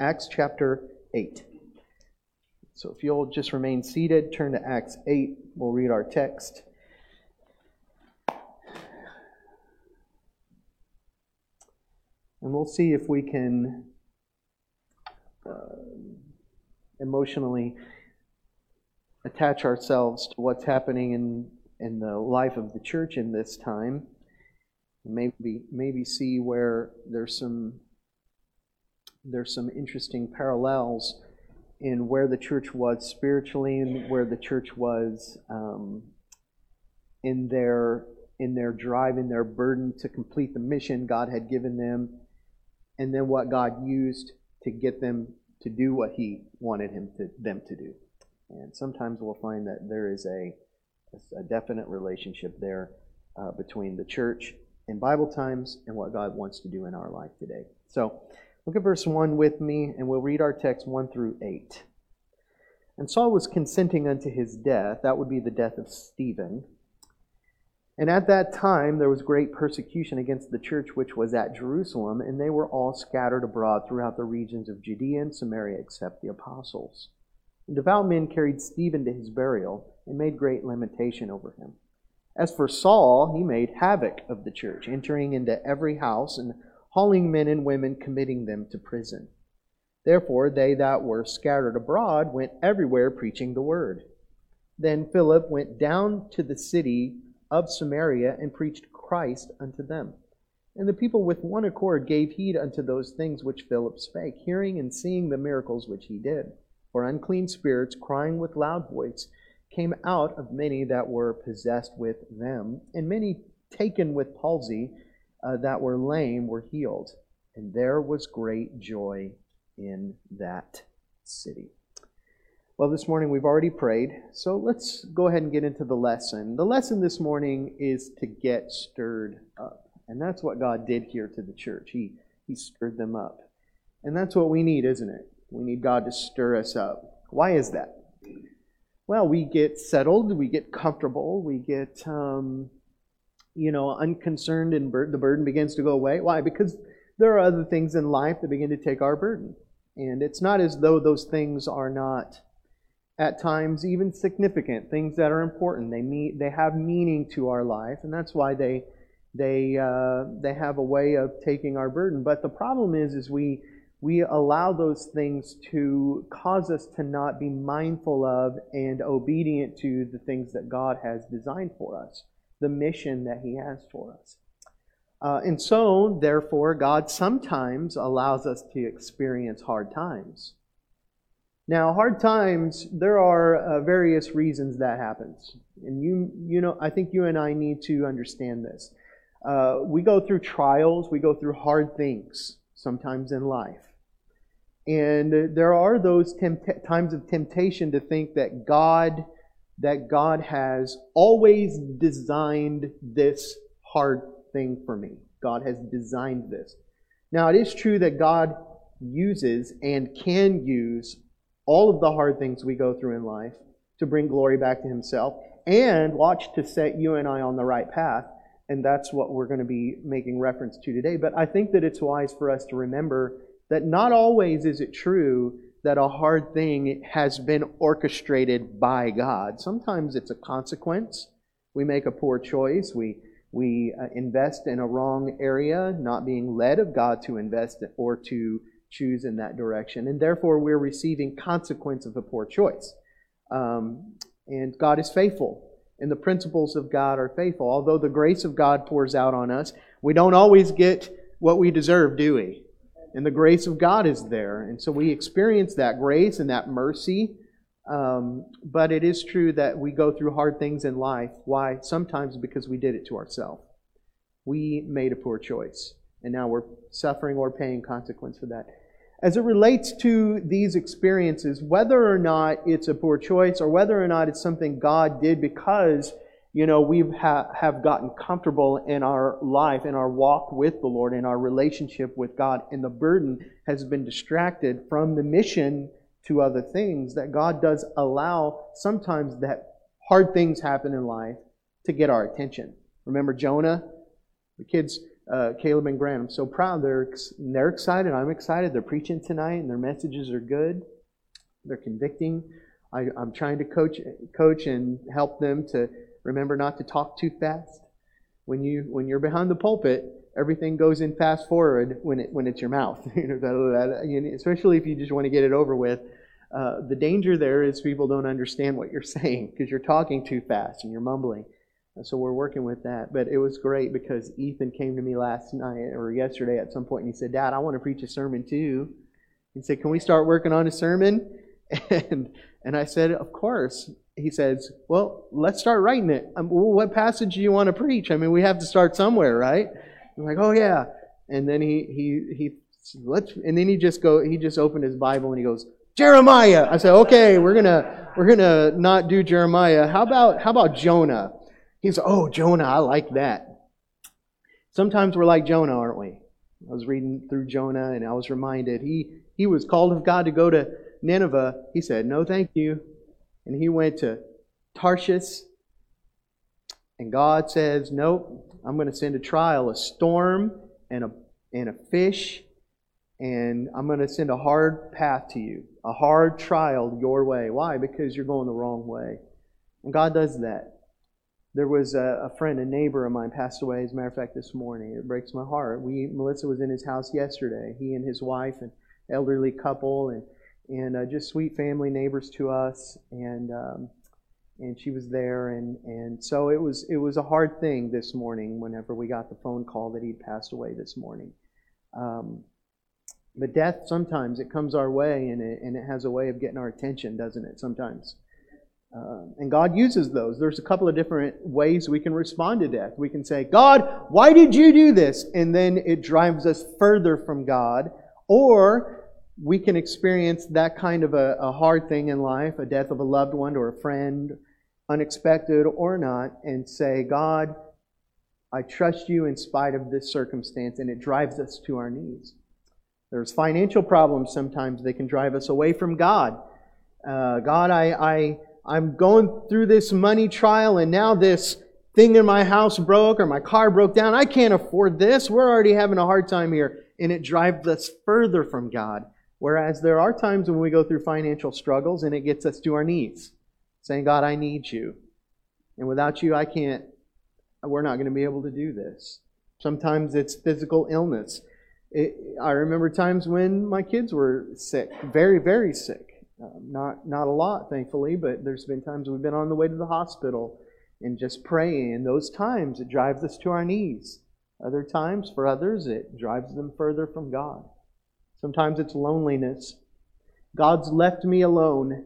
Acts chapter 8. So if you'll just remain seated, turn to Acts 8. We'll read our text. And we'll see if we can emotionally attach ourselves to what's happening in the life of the church in this time. Maybe see where there's some interesting parallels in where the church was spiritually and where the church was in their drive, in their burden to complete the mission God had given them, and then what God used to get them to do what He wanted them to do. And sometimes we'll find that there is a definite relationship there between the church in Bible times and what God wants to do in our life today. So, look at verse 1 with me, and we'll read our text 1 through 8. And Saul was consenting unto his death. That would be the death of Stephen. And at that time there was great persecution against the church which was at Jerusalem, and they were all scattered abroad throughout the regions of Judea and Samaria, except the apostles. And devout men carried Stephen to his burial, and made great lamentation over him. As for Saul, he made havoc of the church, entering into every house, and hauling men and women, committing them to prison. Therefore they that were scattered abroad went everywhere preaching the word. Then Philip went down to the city of Samaria and preached Christ unto them. And the people with one accord gave heed unto those things which Philip spake, hearing and seeing the miracles which he did. For unclean spirits, crying with loud voice, came out of many that were possessed with them, and many taken with palsy that were lame were healed. And there was great joy in that city. Well, this morning we've already prayed, so let's go ahead and get into the lesson. The lesson this morning is to get stirred up. And that's what God did here to the church. He stirred them up. And that's what we need, isn't it? We need God to stir us up. Why is that? Well, we get settled, we get comfortable, we get, unconcerned, and the burden begins to go away. Why? Because there are other things in life that begin to take our burden. And it's not as though those things are not, at times, even significant, things that are important. They have meaning to our life, and that's why they have a way of taking our burden. But the problem is we allow those things to cause us to not be mindful of and obedient to the things that God has designed for us, the mission that He has for us. And so, therefore, God sometimes allows us to experience hard times. Now, hard times, there are various reasons that happens. And I think you and I need to understand this. We go through trials, we go through hard things sometimes in life. And there are those times of temptation to think that God has always designed this hard thing for me. God has designed this. Now, it is true that God uses and can use all of the hard things we go through in life to bring glory back to Himself and to set you and I on the right path. And that's what we're going to be making reference to today. But I think that it's wise for us to remember that not always is it true that a hard thing has been orchestrated by God. Sometimes it's a consequence. We make a poor choice. We invest in a wrong area, not being led of God to invest or to choose in that direction. And therefore we're receiving consequence of a poor choice. And God is faithful. And the principles of God are faithful. Although the grace of God pours out on us, we don't always get what we deserve, do we? And the grace of God is there. And so we experience that grace and that mercy. But it is true that we go through hard things in life. Why? Sometimes because we did it to ourselves. We made a poor choice. And now we're suffering or paying consequence for that. As it relates to these experiences, whether or not it's a poor choice or whether or not it's something God did because, we have gotten comfortable in our life, in our walk with the Lord, in our relationship with God, and the burden has been distracted from the mission to other things, that God does allow sometimes that hard things happen in life to get our attention. Remember Jonah? The kids Caleb and Grant. I'm so proud. They're excited. I'm excited. They're preaching tonight, and their messages are good. They're convicting. I'm trying to coach and help them to remember not to talk too fast. When you're behind the pulpit, everything goes in fast forward when it's your mouth. Especially if you just want to get it over with. The danger there is people don't understand what you're saying because you're talking too fast and you're mumbling. So we're working with that. But it was great because Ethan came to me last night or yesterday at some point and he said, "Dad, I want to preach a sermon too." He said, "Can we start working on a sermon?" And I said, "Of course." He says, "Well, let's start writing it. What passage do you want to preach? I mean, we have to start somewhere, right?" I'm like, "Oh yeah." And then he just opened his Bible and he goes, "Jeremiah." I said, "Okay, we're gonna not do Jeremiah. How about Jonah?" He's, "Oh, Jonah, I like that." Sometimes we're like Jonah, aren't we? I was reading through Jonah and I was reminded he was called of God to go to Nineveh. He said, "No, thank you." And he went to Tarshish. And God says, "Nope, I'm going to send a trial, a storm, and a fish. And I'm going to send a hard path to you, a hard trial your way." Why? Because you're going the wrong way. And God does that. There was a friend, a neighbor of mine passed away, as a matter of fact, this morning. It breaks my heart. Melissa was in his house yesterday. He and his wife, an elderly couple, and just sweet family neighbors to us. And she was there. And so it was a hard thing this morning whenever we got the phone call that he'd passed away this morning. But death, sometimes it comes our way and it has a way of getting our attention, doesn't it, sometimes? And God uses those. There's a couple of different ways we can respond to death. We can say, "God, why did you do this?" And then it drives us further from God. Or we can experience that kind of a hard thing in life, a death of a loved one or a friend, unexpected or not, and say, "God, I trust you in spite of this circumstance," and it drives us to our knees. There's financial problems sometimes. They can drive us away from God. God, I'm going through this money trial and now this thing in my house broke or my car broke down. I can't afford this. We're already having a hard time here. And it drives us further from God. Whereas there are times when we go through financial struggles and it gets us to our knees, saying, "God, I need you. And without you, we're not going to be able to do this." Sometimes it's physical illness. I remember times when my kids were sick, very, very sick. Not a lot, thankfully, but there's been times we've been on the way to the hospital and just praying. And those times, it drives us to our knees. Other times, for others, it drives them further from God. Sometimes it's loneliness. God's left me alone.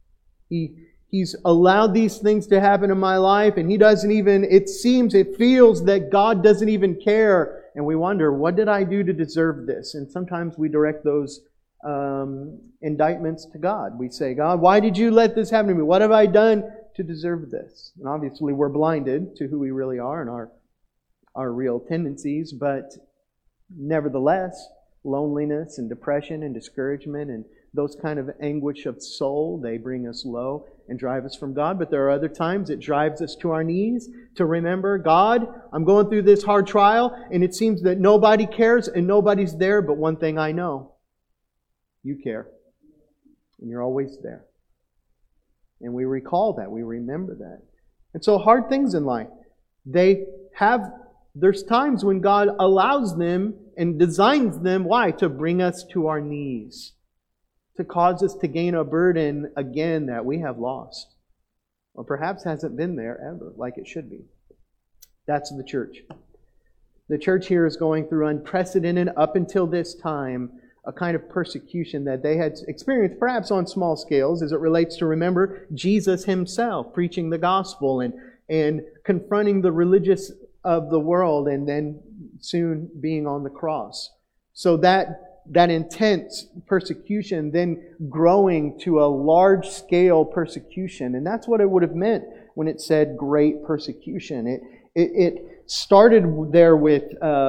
He's allowed these things to happen in my life, and He doesn't even, it feels that God doesn't even care. And we wonder, what did I do to deserve this? And sometimes we direct those indictments to God. We say, "God, why did you let this happen to me? What have I done to deserve this?" And obviously we're blinded to who we really are and our real tendencies, but nevertheless, loneliness and depression and discouragement and those kind of anguish of soul, they bring us low and drive us from God. But there are other times it drives us to our knees to remember, "God, I'm going through this hard trial and it seems that nobody cares and nobody's there, but one thing I know. You care. And you're always there." And we recall that. We remember that. And so hard things in life, there's times when God allows them and designs them. Why? To bring us to our knees. To cause us to gain a burden again that we have lost. Or perhaps hasn't been there ever, like it should be. That's the church. The church here is going through unprecedented, up until this time, a kind of persecution that they had experienced, perhaps on small scales, as it relates to, remember, Jesus Himself preaching the gospel and confronting the religious of the world and then soon being on the cross. So that intense persecution then growing to a large-scale persecution. And that's what it would have meant when it said great persecution. It started there with,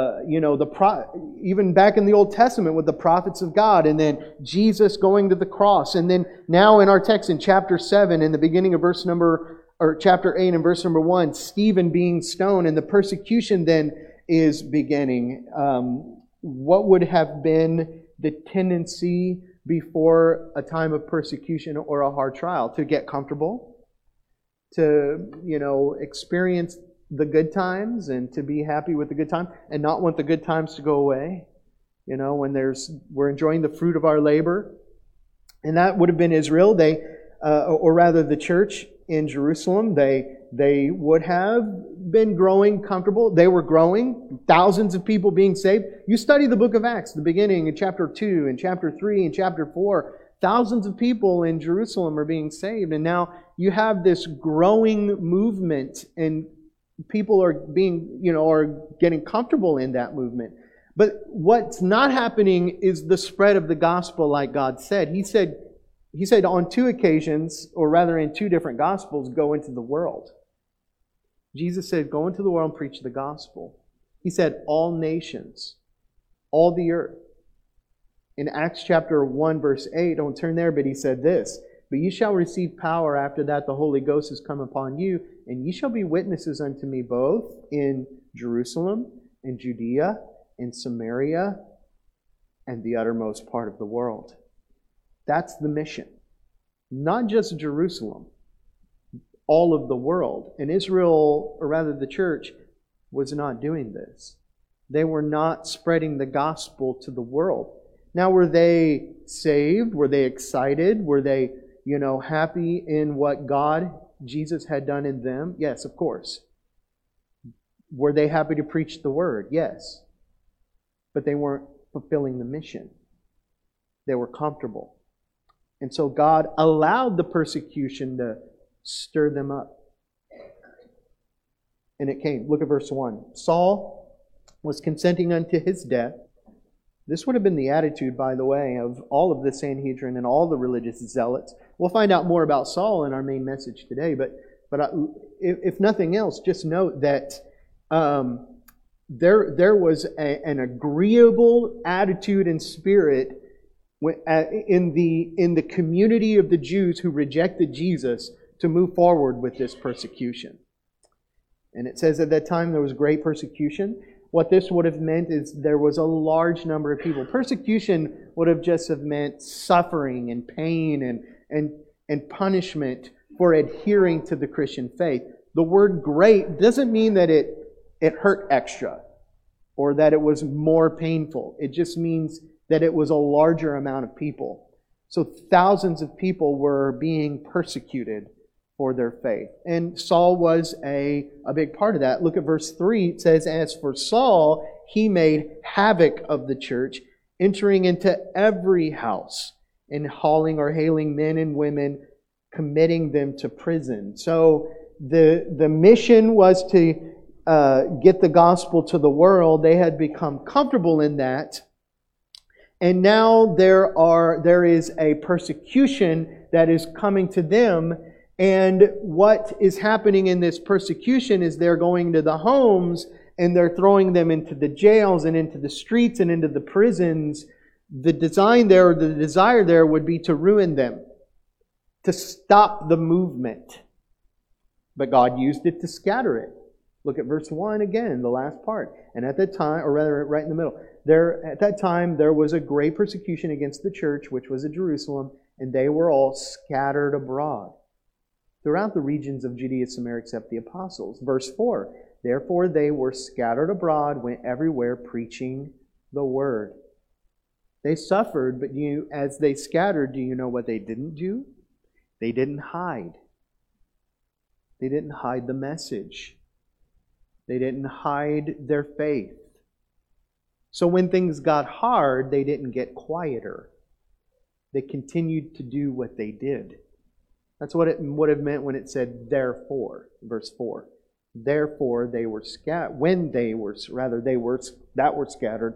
even back in the Old Testament with the prophets of God, and then Jesus going to the cross, and then now in our text in chapter 7, in the beginning of chapter 8 and verse number 1, Stephen being stoned, and the persecution then is beginning. What would have been the tendency before a time of persecution or a hard trial? To get comfortable, to, experience the good times and to be happy with the good time and not want the good times to go away. When we're enjoying the fruit of our labor. And that would have been Israel. Or rather the church in Jerusalem, they would have been growing comfortable. They were growing, thousands of people being saved. You study the book of Acts, the beginning in chapter 2 and chapter 3 and chapter 4. Thousands of people in Jerusalem are being saved. And now you have this growing movement, and people are getting comfortable in that movement. But what's not happening is the spread of the gospel like God said. He said on 2 occasions, or rather in 2 different gospels, go into the world. Jesus said, go into the world and preach the gospel. He said, all nations, all the earth. In Acts chapter 1, verse 8, don't turn there, but he said this, but ye shall receive power after that the Holy Ghost has come upon you, and ye shall be witnesses unto me both in Jerusalem, in Judea, in Samaria, and the uttermost part of the world. That's the mission. Not just Jerusalem, all of the world. And Israel, or rather the church, was not doing this. They were not spreading the gospel to the world. Now, were they saved? Were they excited? Were they, happy in what God, Jesus, had done in them? Yes, of course. Were they happy to preach the word? Yes. But they weren't fulfilling the mission. They were comfortable. And so God allowed the persecution to stir them up. And it came. Look at verse 1. Saul was consenting unto his death. This would have been the attitude, by the way, of all of the Sanhedrin and all the religious zealots. We'll find out more about Saul in our main message today. But if nothing else, just note that there was an agreeable attitude and spirit in the community of the Jews who rejected Jesus to move forward with this persecution. And it says at that time there was great persecution. What this would have meant is there was a large number of people. Persecution would have just have meant suffering and pain and punishment for adhering to the Christian faith. The word great doesn't mean that it hurt extra or that it was more painful. It just means that it was a larger amount of people. So thousands of people were being persecuted for their faith. And Saul was a big part of that. Look at verse 3. It says, as for Saul, he made havoc of the church, entering into every house and hailing men and women, committing them to prison. So the mission was to get the gospel to the world. They had become comfortable in that. And now there is a persecution that is coming to them. And what is happening in this persecution is they're going to the homes and they're throwing them into the jails and into the streets and into the prisons. The design there, or the desire there, would be to ruin them, to stop the movement. But God used it to scatter it. Look at verse 1 again, the last part. And at that time, or rather right in the middle, at that time there was a great persecution against the church, which was at Jerusalem, and they were all scattered abroad throughout the regions of Judea, Samaria, except the apostles. Verse 4, therefore they were scattered abroad, went everywhere preaching the word. They suffered, but as they scattered, do you know what they didn't do? They didn't hide. They didn't hide the message. They didn't hide their faith. So when things got hard, they didn't get quieter. They continued to do what they did. That's what it would have meant when it said, therefore, verse 4. Therefore, they were scattered. When they were scattered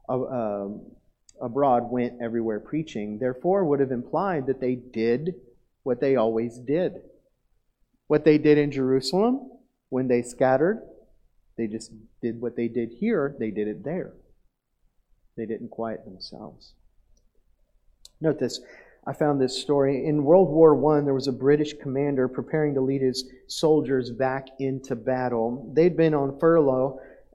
abroad, went everywhere preaching. Therefore, would have implied that they did what they always did. What they did in Jerusalem, when they scattered, they just did what they did here. They did it there. They didn't quiet themselves. Note this. I found this story. In World War I, there was a British commander preparing to lead his soldiers back into battle. They'd been on furlough,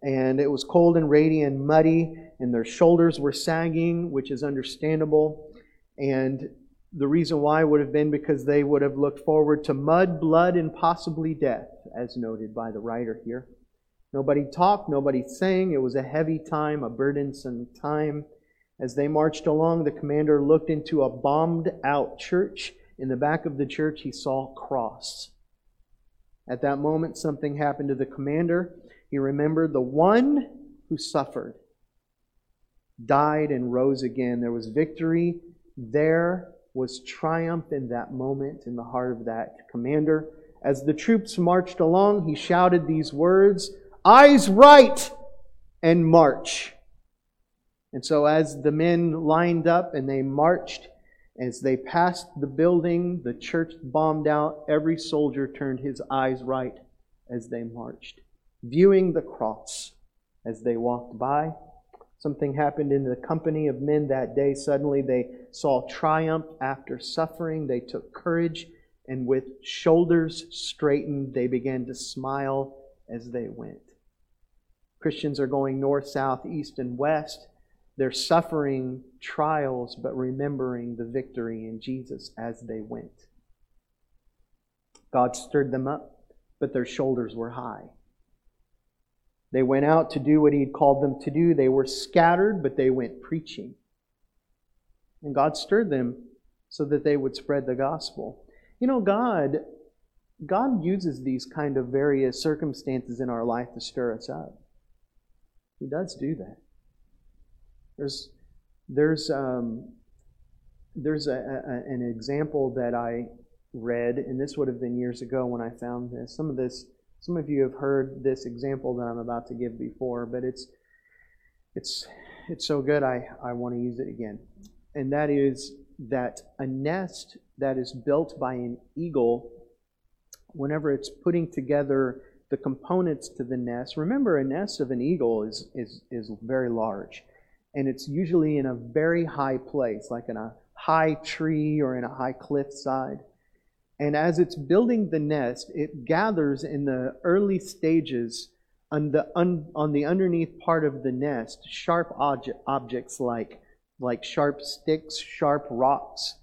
and it was cold and rainy and muddy, and their shoulders were sagging, which is understandable. And the reason why would have been because they would have looked forward to mud, blood, and possibly death, as noted by the writer here. Nobody talked, nobody sang. It was a heavy time, a burdensome time. As they marched along, the commander looked into a bombed-out church. In the back of the church, he saw a cross. At that moment, something happened to the commander. He remembered the one who suffered, died, and rose again. There was victory. There was triumph in that moment in the heart of that commander. As the troops marched along, he shouted these words, "Eyes right and march." And so as the men lined up and they marched, as they passed the building, the church bombed out, every soldier turned his eyes right as they marched, viewing the cross as they walked by. Something happened in the company of men that day. Suddenly they saw triumph after suffering. They took courage, and with shoulders straightened, they began to smile as they went. Christians are going north, south, east, and west. They're suffering trials, but remembering the victory in Jesus as they went. God stirred them up, but their shoulders were high. They went out to do what He had called them to do. They were scattered, but they went preaching. And God stirred them so that they would spread the gospel. You know, God uses these kind of various circumstances in our life to stir us up. He does do that. There's an example that I read, and this would have been years ago when I found this. Some of you have heard this example that I'm about to give before, but it's so good I want to use it again. And that is that a nest that is built by an eagle, whenever it's putting together the components to the nest, remember a nest of an eagle is very large. And it's usually in a very high place, like in a high tree or in a high cliff side. And as it's building the nest, it gathers in the early stages on the underneath part of the nest sharp objects like sharp sticks, sharp rocks,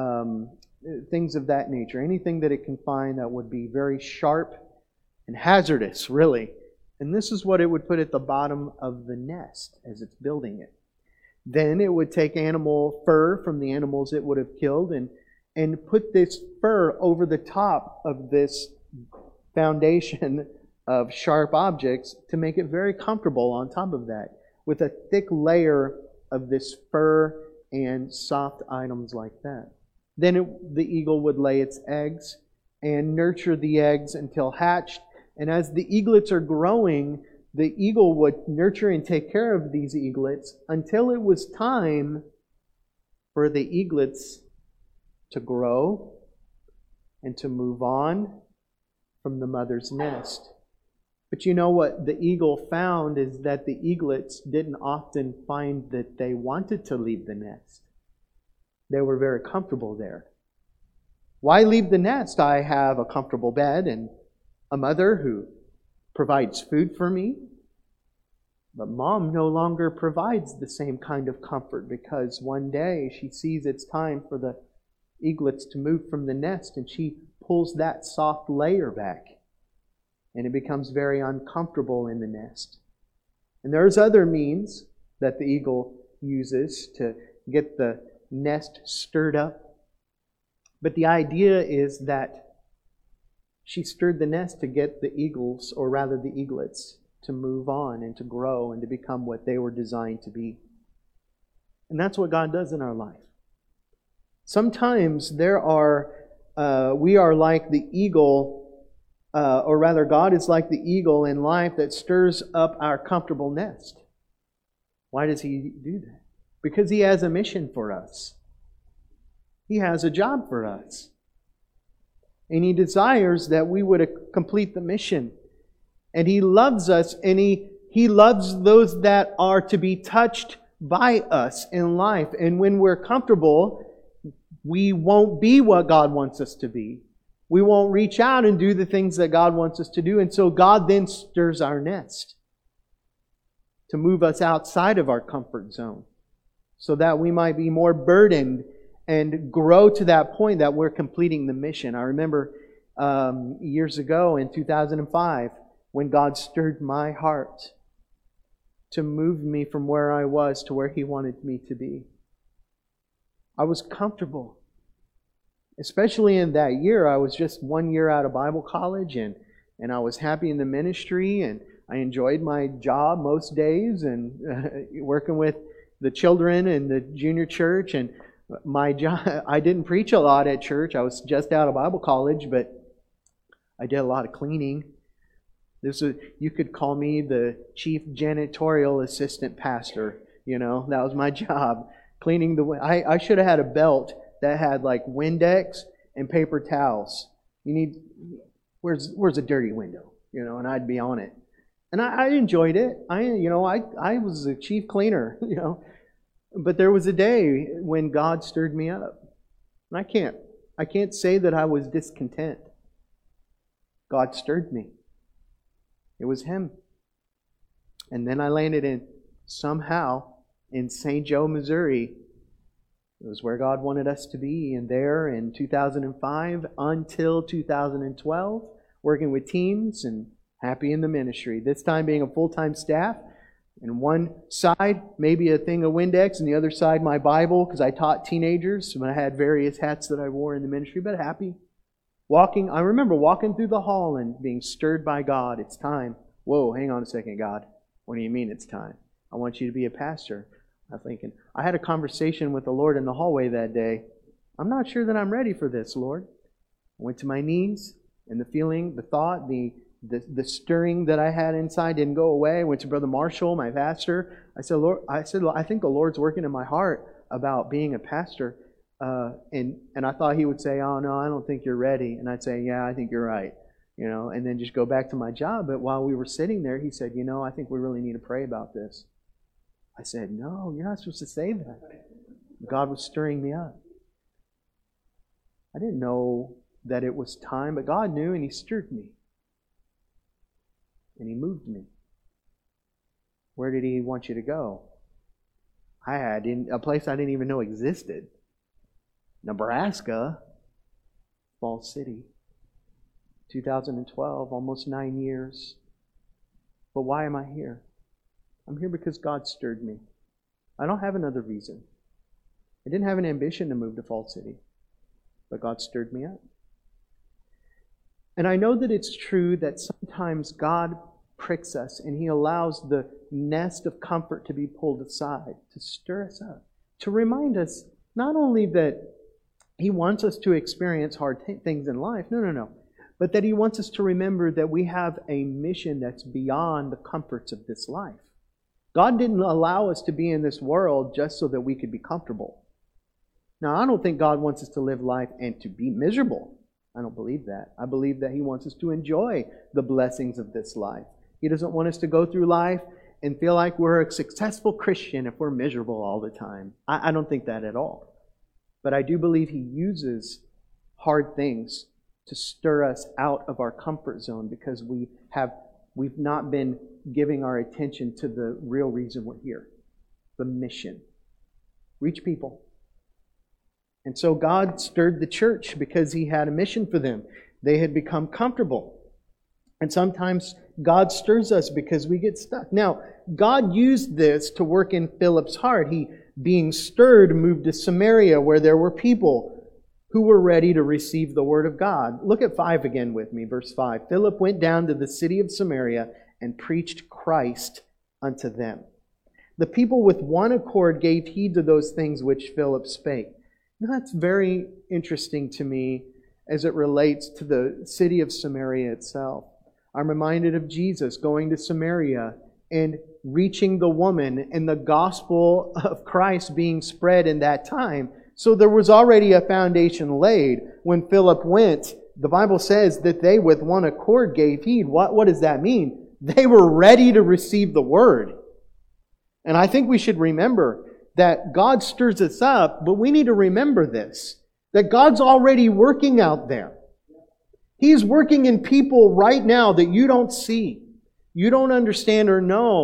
things of that nature. Anything that it can find that would be very sharp and hazardous, really. And this is what it would put at the bottom of the nest as it's building it. Then it would take animal fur from the animals it would have killed and put this fur over the top of this foundation of sharp objects to make it very comfortable on top of that, with a thick layer of this fur and soft items like that. Then the eagle would lay its eggs and nurture the eggs until hatched. And as the eaglets are growing, the eagle would nurture and take care of these eaglets until it was time for the eaglets to grow and to move on from the mother's nest. But you know what the eagle found is that the eaglets didn't often find that they wanted to leave the nest. They were very comfortable there. Why leave the nest? I have a comfortable bed and a mother who provides food for me. But Mom no longer provides the same kind of comfort because one day she sees it's time for the eaglets to move from the nest and she pulls that soft layer back and it becomes very uncomfortable in the nest. And there's other means that the eagle uses to get the nest stirred up. But the idea is that she stirred the nest to get the eagles, or rather the eaglets, to move on and to grow and to become what they were designed to be. And that's what God does in our life. Sometimes we are like the eagle, or rather God is like the eagle in life that stirs up our comfortable nest. Why does He do that? Because He has a mission for us. He has a job for us. And He desires that we would complete the mission. And He loves us, and He loves those that are to be touched by us in life. And when we're comfortable, we won't be what God wants us to be. We won't reach out and do the things that God wants us to do. And so God then stirs our nest. to move us outside of our comfort zone so that we might be more burdened and grow to that point that we're completing the mission. I remember years ago in 2005 when God stirred my heart to move me from where I was to where He wanted me to be. I was comfortable. Especially in that year, I was just 1 year out of Bible college and I was happy in the ministry and I enjoyed my job most days and working with the children in the junior church. And my job, I didn't preach a lot at church. I was just out of Bible college, but I did a lot of cleaning. You could call me the chief janitorial assistant pastor. That was my job. Cleaning I should have had a belt that had like Windex and paper towels. Where's a dirty window? And I'd be on it. And I enjoyed it. I was a chief cleaner, But there was a day when God stirred me up. And I can't say that I was discontent. God stirred me. It was Him. And then I landed somehow in St. Joe, Missouri. It was where God wanted us to be. And there in 2005 until 2012, working with teens and happy in the ministry. This time being a full-time staff. And one side, maybe a thing of Windex, and the other side, my Bible, because I taught teenagers. So I had various hats that I wore in the ministry, but happy. I remember walking through the hall and being stirred by God. It's time. Whoa, hang on a second, God. What do you mean it's time? I want you to be a pastor. I'm thinking, I had a conversation with the Lord in the hallway that day. I'm not sure that I'm ready for this, Lord. I went to my knees, and the feeling, the thought, the stirring that I had inside didn't go away. I went to Brother Marshall, my pastor. I said, Lord, I think the Lord's working in my heart about being a pastor. And I thought He would say, oh, no, I don't think you're ready. And I'd say, yeah, I think you're right. And then just go back to my job. But while we were sitting there, He said, I think we really need to pray about this. I said, no, you're not supposed to say that. God was stirring me up. I didn't know that it was time, but God knew, and He stirred me. And He moved me. Where did He want you to go? I had a place I didn't even know existed. Nebraska, Falls City. 2012, almost 9 years. But why am I here? I'm here because God stirred me. I don't have another reason. I didn't have an ambition to move to Falls City, but God stirred me up. And I know that it's true that sometimes God pricks us and He allows the nest of comfort to be pulled aside, to stir us up, to remind us not only that He wants us to experience hard things in life, no, but that He wants us to remember that we have a mission that's beyond the comforts of this life. God didn't allow us to be in this world just so that we could be comfortable. Now, I don't think God wants us to live life and to be miserable. I don't believe that. I believe that He wants us to enjoy the blessings of this life. He doesn't want us to go through life and feel like we're a successful Christian if we're miserable all the time. I don't think that at all. But I do believe He uses hard things to stir us out of our comfort zone because we've not been giving our attention to the real reason we're here. The mission. Reach people. And so God stirred the church because He had a mission for them. They had become comfortable. And sometimes God stirs us because we get stuck. Now, God used this to work in Philip's heart. He, being stirred, moved to Samaria where there were people who were ready to receive the Word of God. Look at 5 again with me, verse 5. Philip went down to the city of Samaria and preached Christ unto them. The people with one accord gave heed to those things which Philip spake. Now that's very interesting to me as it relates to the city of Samaria itself. I'm reminded of Jesus going to Samaria and reaching the woman and the gospel of Christ being spread in that time. So there was already a foundation laid. When Philip went, the Bible says that they with one accord gave heed. What does that mean? They were ready to receive the Word. And I think we should remember that God stirs us up, but we need to remember this, that God's already working out there. He's working in people right now that you don't see, you don't understand or know.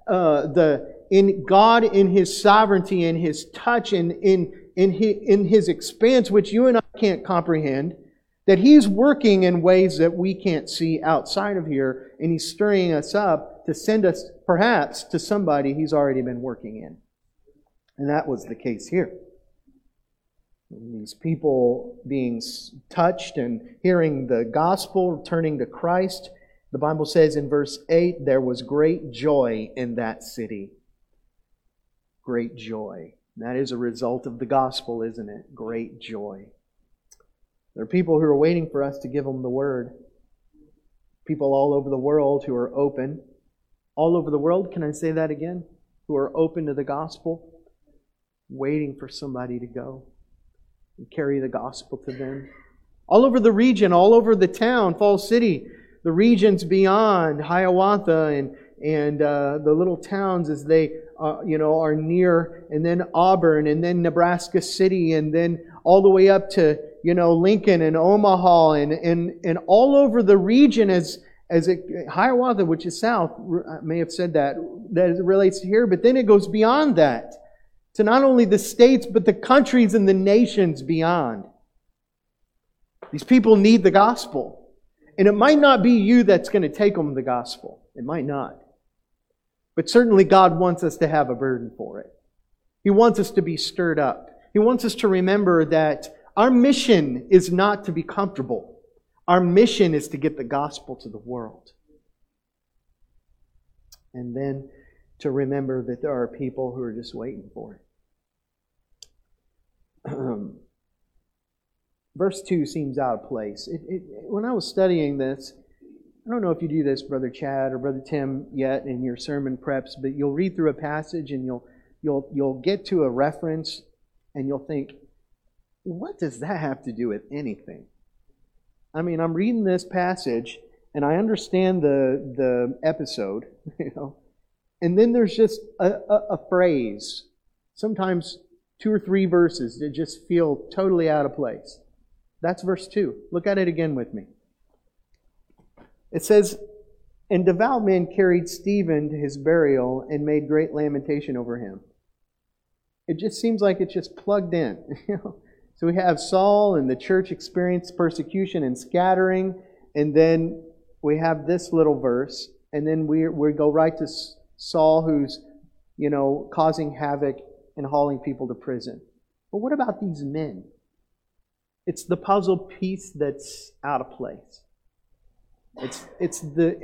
in God, in His sovereignty, in His touch, and in His expanse, which you and I can't comprehend, that He's working in ways that we can't see outside of here, and He's stirring us up to send us perhaps to somebody He's already been working in. And that was the case here. These people being touched and hearing the gospel, turning to Christ. The Bible says in verse 8, there was great joy in that city. Great joy. That is a result of the gospel, isn't it? Great joy. There are people who are waiting for us to give them the word. People all over the world who are open. All over the world, can I say that again? Who are open to the gospel, waiting for somebody to go and carry the gospel to them. All over the region, all over the town, Falls City, the regions beyond Hiawatha and the little towns as they are near, and then Auburn, and then Nebraska City, and then all the way up to Lincoln and Omaha, and all over the region as Hiawatha, which is south. I may have said that it relates to here, but then it goes beyond that to not only the states but the countries and the nations beyond. These people need the gospel, and it might not be you that's going to take them the gospel. It might not. But certainly God wants us to have a burden for it. He wants us to be stirred up. He wants us to remember that our mission is not to be comfortable. Our mission is to get the gospel to the world. And then to remember that there are people who are just waiting for it. Verse 2 seems out of place. When I was studying this, I don't know if you do this, Brother Chad or Brother Tim, yet in your sermon preps, but you'll read through a passage and you'll get to a reference and you'll think, what does that have to do with anything? I mean, I'm reading this passage and I understand the episode, and then there's just a phrase, sometimes 2 or 3 verses that just feel totally out of place. That's verse 2. Look at it again with me. It says, and devout men carried Stephen to his burial and made great lamentation over him. It just seems like it's just plugged in. So we have Saul and the church experienced persecution and scattering, and then we have this little verse, and then we go right to Saul who's, causing havoc and hauling people to prison. But what about these men? It's the puzzle piece that's out of place. It's the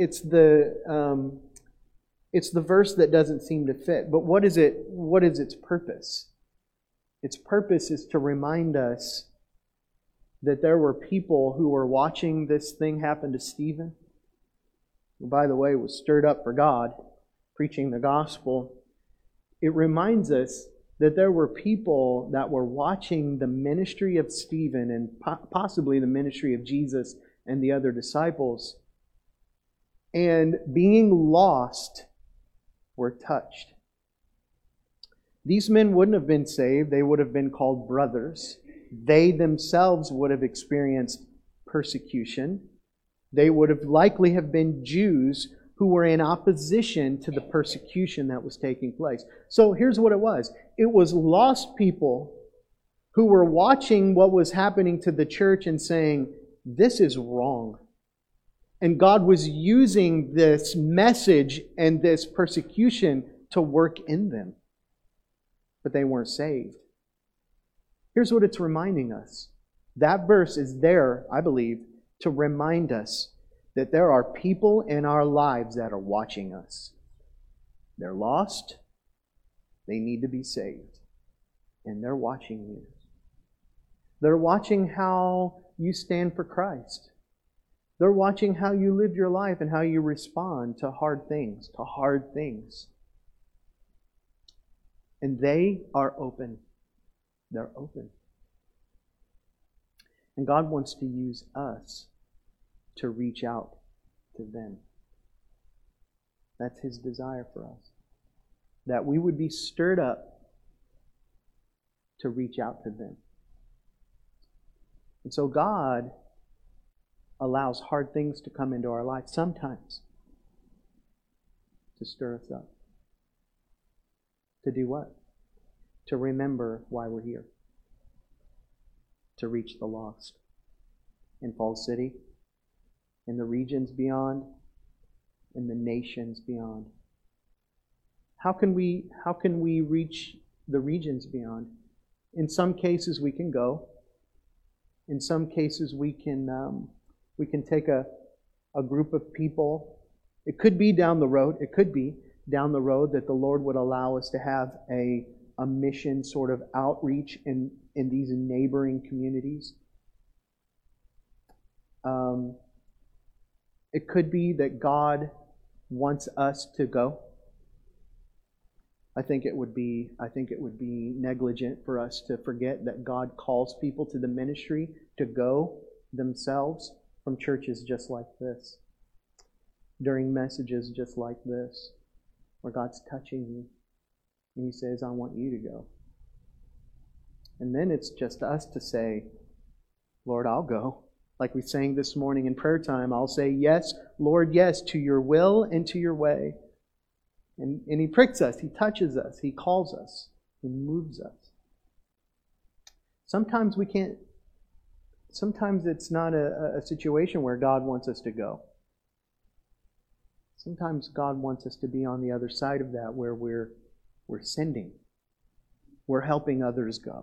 verse that doesn't seem to fit. But what is its purpose? Its purpose is to remind us that there were people who were watching this thing happen to Stephen, who, by the way, was stirred up for God, preaching the gospel. It reminds us that there were people that were watching the ministry of Stephen and possibly the ministry of Jesus and the other disciples, and being lost, were touched. These men wouldn't have been saved. They would have been called brothers. They themselves would have experienced persecution. They would have likely have been Jews who were in opposition to the persecution that was taking place. So here's what it was. It was lost people who were watching what was happening to the church and saying, this is wrong. And God was using this message and this persecution to work in them. But they weren't saved. Here's what it's reminding us. That verse is there, I believe, to remind us that there are people in our lives that are watching us. They're lost. They need to be saved. And they're watching you. They're watching how you stand for Christ. They're watching how you live your life and how you respond to hard things, And they are open. They're open. And God wants to use us to reach out to them. That's His desire for us. That we would be stirred up to reach out to them. And so God allows hard things to come into our life sometimes to stir us up. To do what? To remember why we're here. To reach the lost. In Falls City, in the regions beyond, in the nations beyond. How can we reach the regions beyond? In some cases we can go. In some cases we can take a group of people. It could be down the road. It could be down the road that the Lord would allow us to have a mission sort of outreach in these neighboring communities. It could be that God wants us to go. I think it would be negligent for us to forget that God calls people to the ministry to go themselves from churches just like this, during messages just like this, where God's touching you and He says, I want you to go. And then it's just us to say, Lord, I'll go. Like we sang this morning in prayer time, I'll say, yes, Lord, yes, to your will and to your way. And He pricks us, He touches us, He calls us, He moves us. Sometimes we can't, sometimes it's not a situation where God wants us to go. Sometimes God wants us to be on the other side of that, where we're sending. We're helping others go.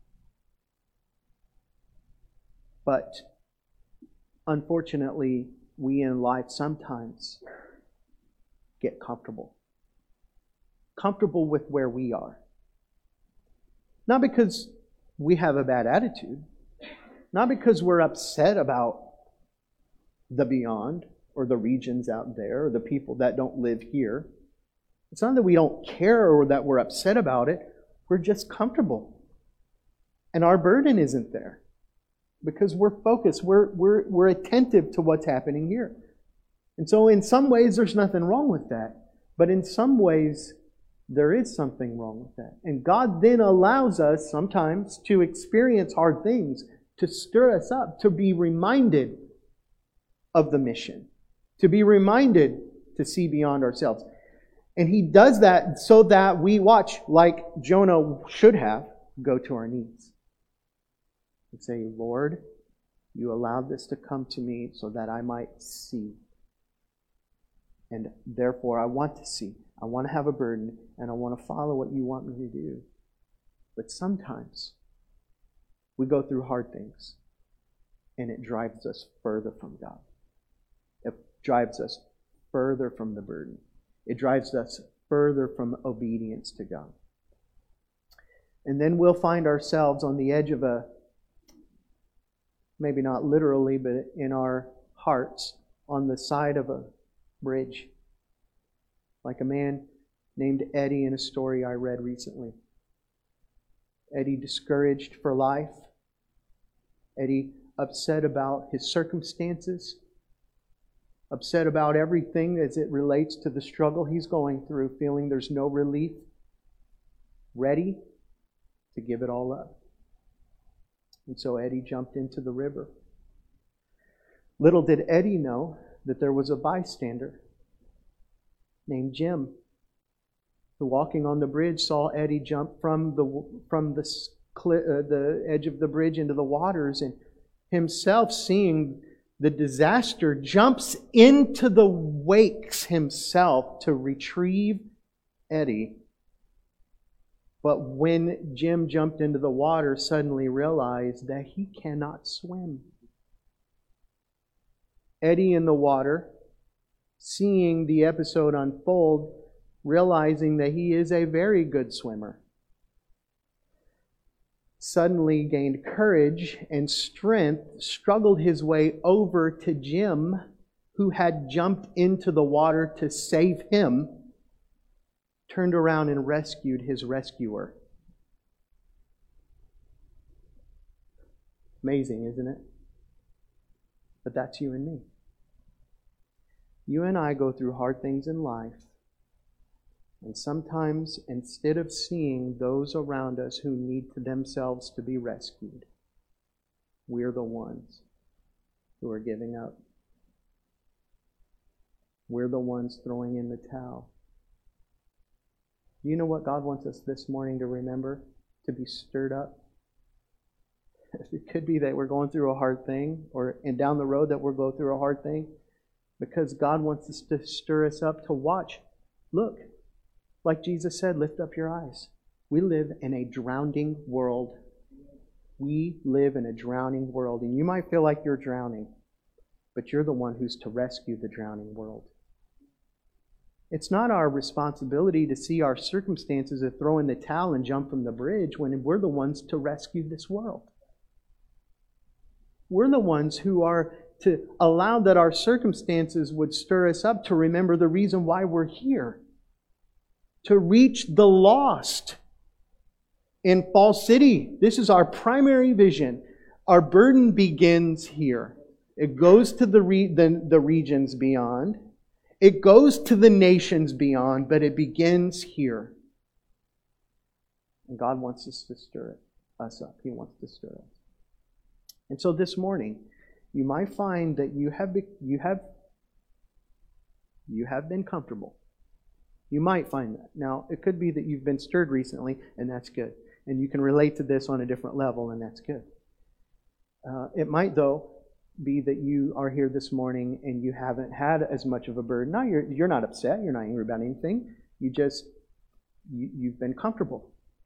But unfortunately, we in life sometimes get comfortable. Comfortable with where we are. Not because we have a bad attitude. Not because we're upset about the beyond or the regions out there or the people that don't live here. It's not that we don't care or that we're upset about it. We're just comfortable. And our burden isn't there. Because we're focused. We're attentive to what's happening here. And so in some ways there's nothing wrong with that. But in some ways there is something wrong with that. And God then allows us sometimes to experience hard things, to stir us up, to be reminded of the mission, to be reminded to see beyond ourselves. And He does that so that we watch, like Jonah should have, go to our knees and say, Lord, you allowed this to come to me so that I might see. And therefore I want to see. I want to have a burden, and I want to follow what you want me to do. But sometimes we go through hard things, and it drives us further from God. It drives us further from the burden. It drives us further from obedience to God. And then we'll find ourselves on the edge of maybe not literally, but in our hearts, on the side of a bridge. Like a man named Eddie in a story I read recently. Eddie discouraged for life. Eddie upset about his circumstances. Upset about everything as it relates to the struggle he's going through, feeling there's no relief. Ready to give it all up. And so Eddie jumped into the river. Little did Eddie know that there was a bystander named Jim, who walking on the bridge saw Eddie jump from the edge of the bridge into the waters, and himself seeing the disaster jumps into the wakes himself to retrieve Eddie. But when Jim jumped into the water, suddenly realized that he cannot swim. Eddie in the water, seeing the episode unfold, realizing that he is a very good swimmer, suddenly gained courage and strength, struggled his way over to Jim, who had jumped into the water to save him, turned around and rescued his rescuer. Amazing, isn't it? But that's you and me. You and I go through hard things in life, and sometimes instead of seeing those around us who need themselves to be rescued, we're the ones who are giving up. We're the ones throwing in the towel. Do you know what God wants us this morning to remember? To be stirred up? It could be that we're going through a hard thing, and down the road that we'll go through a hard thing, because God wants us to stir us up to watch. Look, like Jesus said, lift up your eyes. We live in a drowning world. We live in a drowning world, and you might feel like you're drowning, but you're the one who's to rescue the drowning world. It's not our responsibility to see our circumstances as throw in the towel and jump from the bridge when we're the ones to rescue this world. We're the ones who are to allow that our circumstances would stir us up to remember the reason why we're here. To reach the lost. In Falls City, this is our primary vision. Our burden begins here. It goes to the regions beyond. It goes to the nations beyond, but it begins here. And God wants us to stir us up. He wants to stir us. And so this morning, you might find that you have been comfortable. You might find that. Now, it could be that you've been stirred recently, and that's good. And you can relate to this on a different level, and that's good. It might, though, be that you are here this morning and you haven't had as much of a burden. No, you're not upset. You're not angry about anything. You've been comfortable.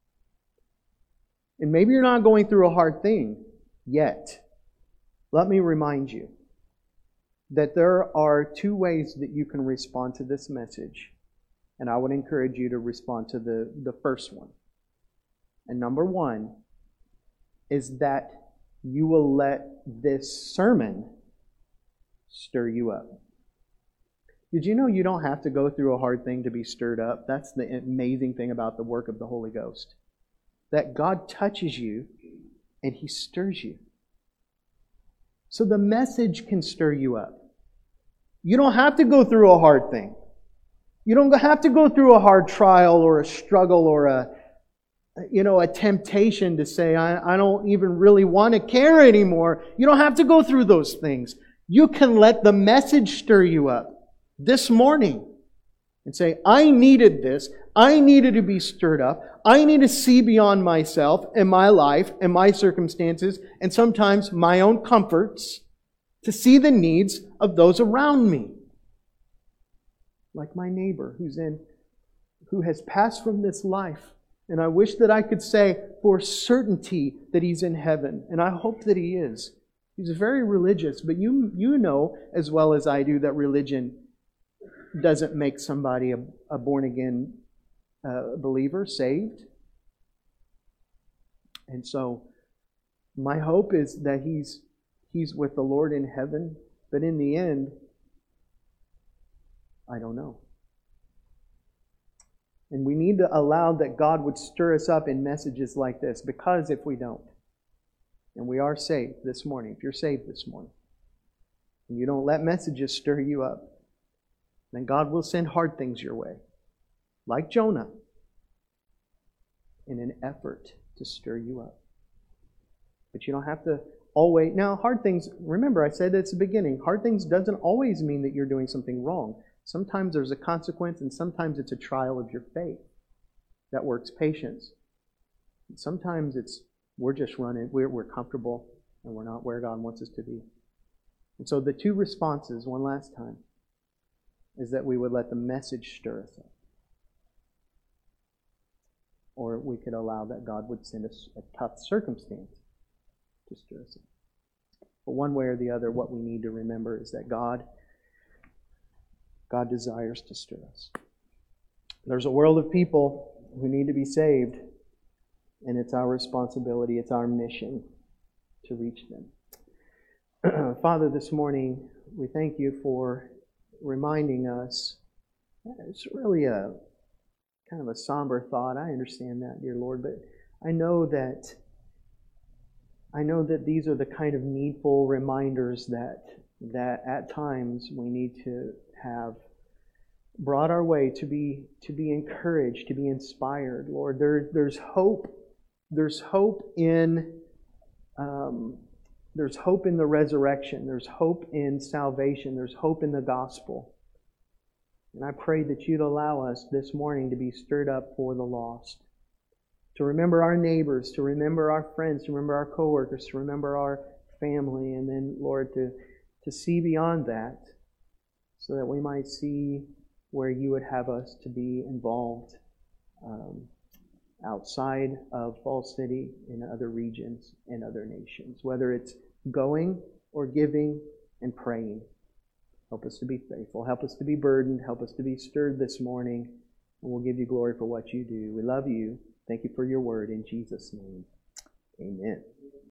And maybe you're not going through a hard thing yet. Let me remind you that there are two ways that you can respond to this message. And I would encourage you to respond to the first one. And number one is that you will let this sermon stir you up. Did you know you don't have to go through a hard thing to be stirred up? That's the amazing thing about the work of the Holy Ghost. That God touches you and He stirs you. So the message can stir you up. You don't have to go through a hard thing. You don't have to go through a hard trial or a struggle or a temptation to say, I don't even really want to care anymore. You don't have to go through those things. You can let the message stir you up this morning and say, I needed this. I needed to be stirred up. I need to see beyond myself and my life and my circumstances and sometimes my own comforts to see the needs of those around me. Like my neighbor who has passed from this life. And I wish that I could say for certainty that he's in heaven. And I hope that he is. He's very religious. But you know as well as I do that religion doesn't make somebody a born-again believer, saved. And so my hope is that he's with the Lord in heaven. But in the end, I don't know. And we need to allow that God would stir us up in messages like this, because if we don't, and we are saved this morning, if you're saved this morning, and you don't let messages stir you up, then God will send hard things your way, like Jonah, in an effort to stir you up. But you don't have to always... Now, hard things, remember I said at the beginning, hard things doesn't always mean that you're doing something wrong. Sometimes there's a consequence, and sometimes it's a trial of your faith that works patience. And sometimes we're just running, we're comfortable, and we're not where God wants us to be. And so the two responses, one last time, is that we would let the message stir us up. Or we could allow that God would send us a tough circumstance to stir us up. But one way or the other, what we need to remember is that God desires to stir us. There's a world of people who need to be saved, and it's our responsibility, it's our mission to reach them. Father, this morning, we thank you for reminding us. It's really a kind of a somber thought. I understand that, dear Lord, but I know that these are the kind of needful reminders that at times we need to have brought our way to be encouraged, to be inspired. Lord, there's hope. There's hope in the resurrection. There's hope in salvation. There's hope in the gospel. And I pray that you'd allow us this morning to be stirred up for the lost, to remember our neighbors, to remember our friends, to remember our coworkers, to remember our family, and then, Lord, to see beyond that so that we might see where you would have us to be involved outside of Falls City, in other regions, and other nations, whether it's going or giving and praying. Help us to be faithful. Help us to be burdened. Help us to be stirred this morning. And we'll give you glory for what you do. We love you. Thank you for your word. In Jesus' name, amen.